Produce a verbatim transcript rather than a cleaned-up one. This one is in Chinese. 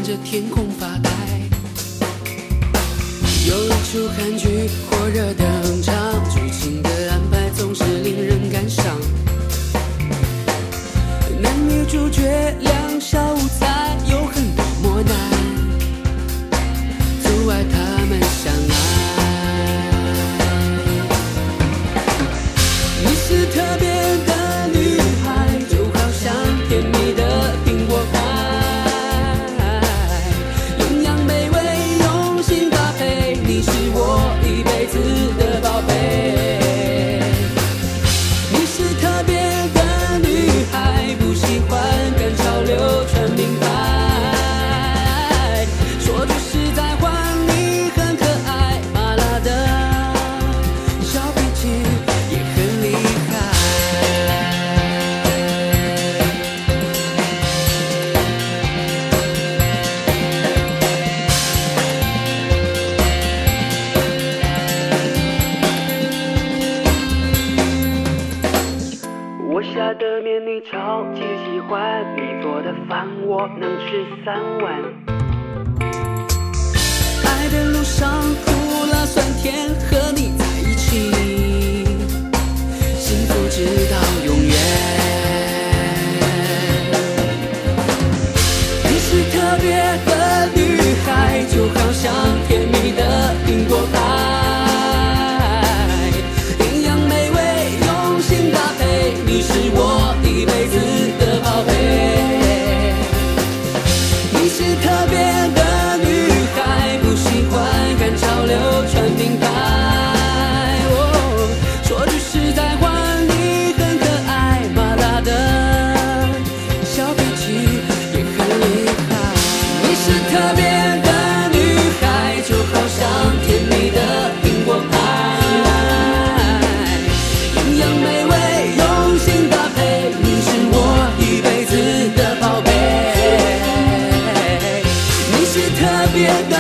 着天空发呆。有一出韩剧火热登场，剧情的安排总是令人感伤。男女主角两小无猜，有很多磨难阻碍他们相爱。你是特别的女孩，就好像甜蜜的苹果派，营养美味用心搭配，你是我一辈子的宝贝。你是特别的女孩，不喜欢跟潮流穿名牌，说句实在话，你很可爱，麻辣的小脾气也很厉害。我下的面你超级喜欢，你做的饭我能吃三碗。爱的路上苦辣酸甜，和你在一起，幸福直到永远。你是特别的女孩，就好像甜蜜的苹果派，营养美味用心搭配，你是我一辈子的宝贝。你是特别的女孩，不喜欢看潮流穿名牌，哦，说句实在话，你很可爱，麻辣的小脾气也很厉害。你是特别的女孩，就好像甜蜜的苹果派，营养美味用心搭配，你是我一辈子的宝贝。你是特别的